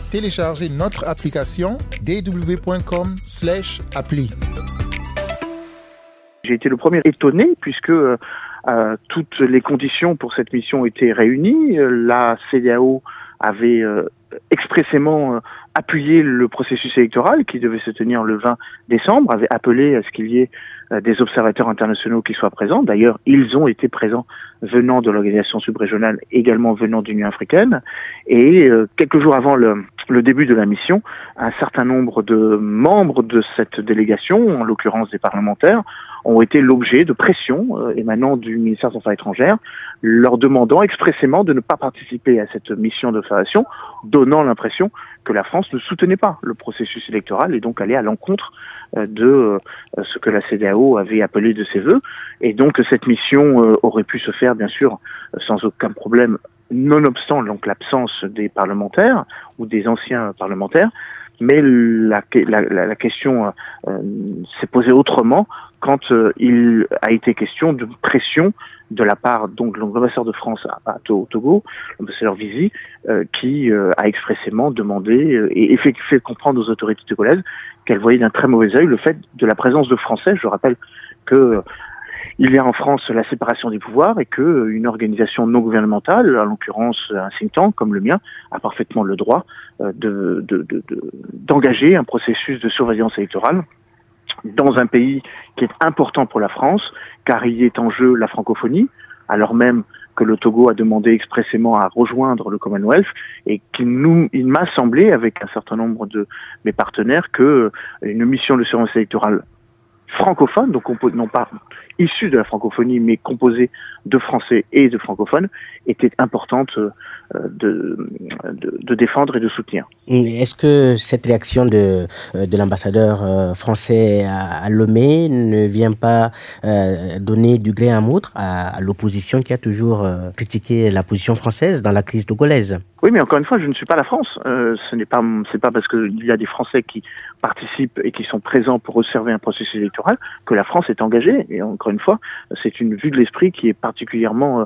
télécharger notre application dw.com/appli. J'ai été le premier étonné puisque toutes les conditions pour cette mission étaient réunies. La CEDEAO avait expressément appuyé le processus électoral qui devait se tenir le 20 décembre, avait appelé à ce qu'il y ait des observateurs internationaux qui soient présents. D'ailleurs, ils ont été présents venant de l'organisation subrégionale, également venant de l'Union africaine. Et quelques jours avant le début de la mission, un certain nombre de membres de cette délégation, en l'occurrence des parlementaires, ont été l'objet de pressions émanant du ministère des Affaires étrangères, leur demandant expressément de ne pas participer à cette mission d'observation, donnant l'impression que la France ne soutenait pas le processus électoral et donc allait à l'encontre de ce que la CEDEAO avait appelé de ses vœux. Et donc cette mission aurait pu se faire bien sûr sans aucun problème, nonobstant donc l'absence des parlementaires ou des anciens parlementaires. Mais la question s'est posée autrement quand il a été question de pression de la part donc de l'ambassadeur de France au Togo, l'ambassadeur Vizi, qui a expressément demandé et fait comprendre aux autorités togolaises qu'elle voyait d'un très mauvais œil le fait de la présence de Français. Je rappelle que il y a en France la séparation des pouvoirs et qu'une organisation non gouvernementale, en l'occurrence un think tank comme le mien, a parfaitement le droit d'engager un processus de surveillance électorale dans un pays qui est important pour la France, car il est en jeu la francophonie, alors même que le Togo a demandé expressément à rejoindre le Commonwealth, et il m'a semblé, avec un certain nombre de mes partenaires, que une mission de surveillance électorale francophone, donc non pas issue de la francophonie, mais composée de Français et de francophones, était importante de défendre et de soutenir. Est-ce que cette réaction de l'ambassadeur français à Lomé ne vient pas donner du grain à moudre à l'opposition qui a toujours critiqué la position française dans la crise togolaise? Oui, mais encore une fois, je ne suis pas la France. C'est pas parce qu'il y a des Français qui participent et qui sont présents pour observer un processus électoral que la France est engagée. Et encore une fois, c'est une vue de l'esprit qui est particulièrement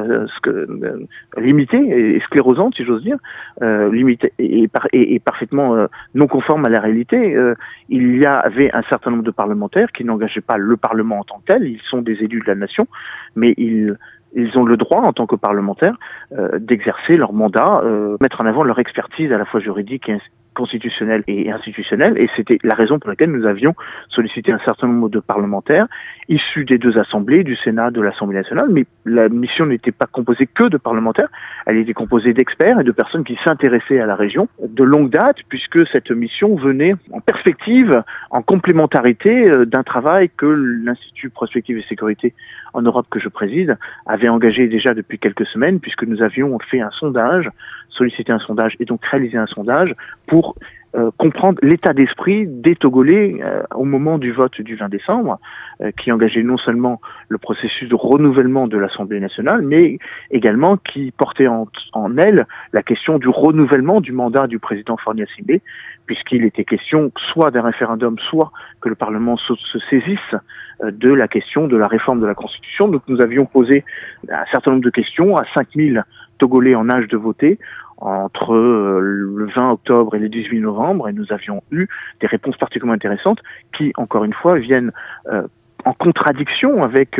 limitée et sclérosante, si j'ose dire, limitée et parfaitement non conforme à la réalité. Il y avait un certain nombre de parlementaires qui n'engageaient pas le Parlement en tant que tel. Ils sont des élus de la nation, mais ils ont le droit, en tant que parlementaires, d'exercer leur mandat, mettre en avant leur expertise à la fois juridique et constitutionnelle et institutionnelle, et c'était la raison pour laquelle nous avions sollicité un certain nombre de parlementaires issus des deux assemblées, du Sénat, de l'Assemblée nationale, mais la mission n'était pas composée que de parlementaires, elle était composée d'experts et de personnes qui s'intéressaient à la région de longue date, puisque cette mission venait en perspective, en complémentarité d'un travail que l'Institut Prospective et Sécurité en Europe que je préside avait engagé déjà depuis quelques semaines, puisque nous avions fait un sondage, sollicité un sondage et donc réalisé un sondage pour comprendre l'état d'esprit des Togolais au moment du vote du 20 décembre, qui engageait non seulement le processus de renouvellement de l'Assemblée nationale, mais également qui portait en elle la question du renouvellement du mandat du président Faure Gnassingbé, puisqu'il était question soit d'un référendum, soit que le Parlement se saisisse de la question de la réforme de la Constitution. Donc nous avions posé un certain nombre de questions à 5000 Togolais en âge de voter entre le 20 octobre et le 18 novembre, et nous avions eu des réponses particulièrement intéressantes qui, encore une fois, viennent en contradiction avec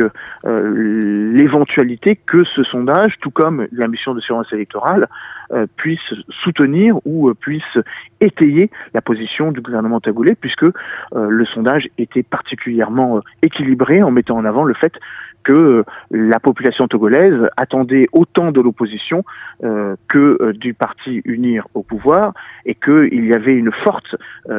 l'éventualité que ce sondage, tout comme la mission de surveillance électorale, puisse soutenir ou puisse étayer la position du gouvernement togolais, puisque le sondage était particulièrement équilibré en mettant en avant le fait que la population togolaise attendait autant de l'opposition que du parti Unir au pouvoir, et qu'il y avait une forte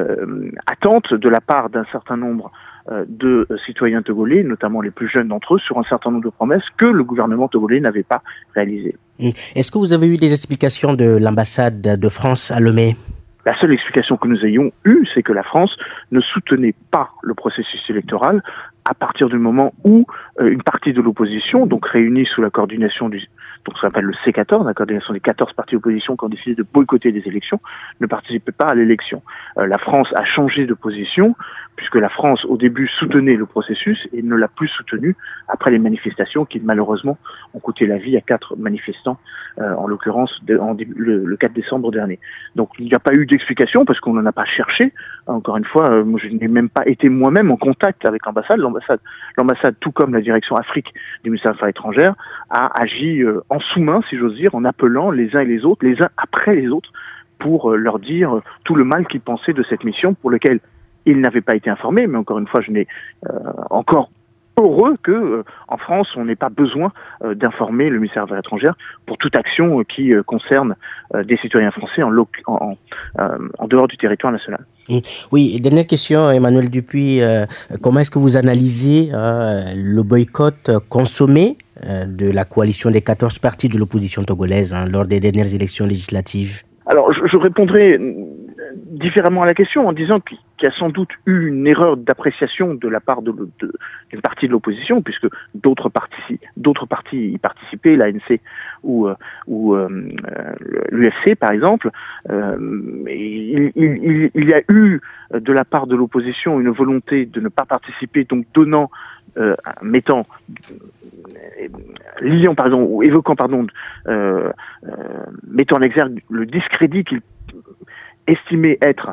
attente de la part d'un certain nombre de citoyens togolais, notamment les plus jeunes d'entre eux, sur un certain nombre de promesses que le gouvernement togolais n'avait pas réalisées. Est-ce que vous avez eu des explications de l'ambassade de France à Lomé ? La seule explication que nous ayons eue, c'est que la France ne soutenait pas le processus électoral à partir du moment où une partie de l'opposition, donc réunie sous la coordination donc ça s'appelle le C14, la coordination des 14 partis d'opposition qui ont décidé de boycotter les élections, ne participaient pas à l'élection. La France a changé de position, puisque la France, au début, soutenait le processus et ne l'a plus soutenu après les manifestations qui, malheureusement, ont coûté la vie à 4 manifestants, en l'occurrence le 4 décembre dernier. Donc, il n'y a pas eu d'explication parce qu'on n'en a pas cherché. Encore une fois, moi, je n'ai même pas été moi-même en contact avec l'ambassade. L'ambassade, tout comme la direction Afrique du ministère des Affaires étrangères, a agi en sous-main, si j'ose dire, en appelant les uns et les autres, les uns après les autres, pour leur dire tout le mal qu'ils pensaient de cette mission pour laquelle ils n'avaient pas été informés, mais encore une fois, je n'ai encore heureux que en France, on n'ait pas besoin d'informer le ministère des Affaires étrangères pour toute action qui concerne des citoyens français en dehors du territoire national. Oui, dernière question, Emmanuel Dupuis. Comment est-ce que vous analysez le boycott consommé de la coalition des 14 partis de l'opposition togolaise lors des dernières élections législatives? Alors, je répondrai différemment à la question en disant qu'il y a sans doute eu une erreur d'appréciation de la part d'une partie de l'opposition, puisque d'autres partis y participaient, l'ANC ou l'UFC par exemple. Il y a eu de la part de l'opposition une volonté de ne pas participer, donc mettant en exergue le discrédit qu'il estimait être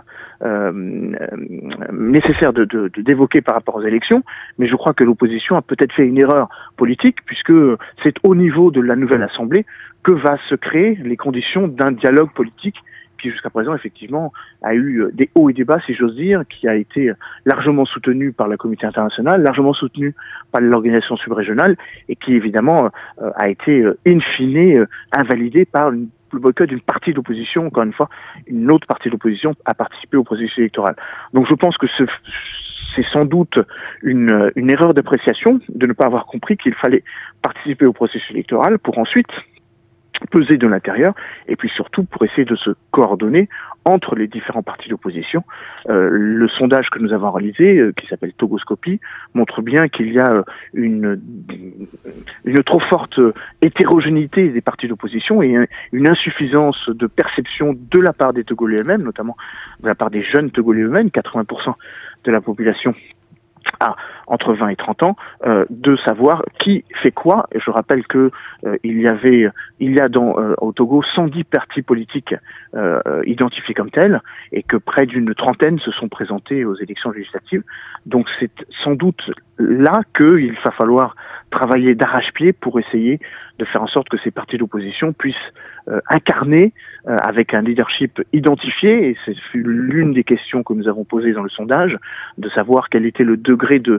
nécessaire d'évoquer par rapport aux élections, mais je crois que l'opposition a peut-être fait une erreur politique, puisque c'est au niveau de la nouvelle Assemblée que va se créer les conditions d'un dialogue politique qui jusqu'à présent effectivement a eu des hauts et des bas, si j'ose dire, qui a été largement soutenu par la communauté internationale, largement soutenu par l'organisation subrégionale, et qui évidemment a été in fine invalidé par le boycott d'une partie de l'opposition. Encore une fois, une autre partie de l'opposition a participé au processus électoral. Donc je pense que c'est sans doute une erreur d'appréciation de ne pas avoir compris qu'il fallait participer au processus électoral pour ensuite peser de l'intérieur, et puis surtout pour essayer de se coordonner entre les différents partis d'opposition. Le sondage que nous avons réalisé, qui s'appelle Togoscopie, montre bien qu'il y a une trop forte hétérogénéité des partis d'opposition et une insuffisance de perception de la part des Togolais eux-mêmes, notamment de la part des jeunes Togolais eux-mêmes, 80% de la population a entre 20 et 30 ans, de savoir qui fait quoi. Et je rappelle que il y a au Togo 110 partis politiques identifiés comme tels, et que près d'une trentaine se sont présentés aux élections législatives. Donc c'est sans doute là qu'il va falloir travailler d'arrache-pied pour essayer de faire en sorte que ces partis d'opposition puissent incarner avec un leadership identifié, et c'est l'une des questions que nous avons posées dans le sondage, de savoir quel était le degré de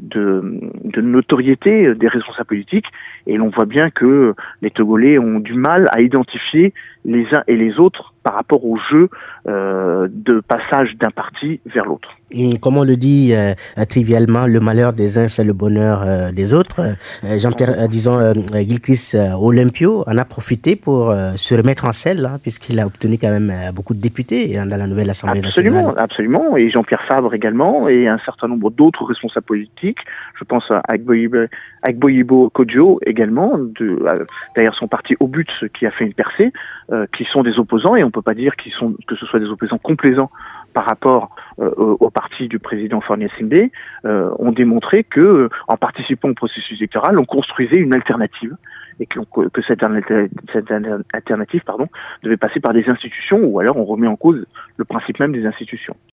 notoriété des responsables politiques, et l'on voit bien que les Togolais ont du mal à identifier les uns et les autres par rapport au jeu de passage d'un parti vers l'autre. Comme on le dit trivialement, le malheur des uns fait le bonheur des autres. Jean-Pierre, Gilchrist Olympio en a profité pour se remettre en selle, puisqu'il a obtenu quand même beaucoup de députés dans la nouvelle Assemblée nationale. Absolument, et Jean-Pierre Fabre également, et un certain nombre d'autres responsables politiques. Je pense à Agboyibo Kodjo également, derrière son parti Obut qui a fait une percée, qui sont des opposants, et on ne peut pas dire que ce soit des opposants complaisants par rapport au parti du président Faure Gnassingbé, ont démontré que, en participant au processus électoral, on construisait une alternative, et que cette alternative devait passer par des institutions, ou alors on remet en cause le principe même des institutions.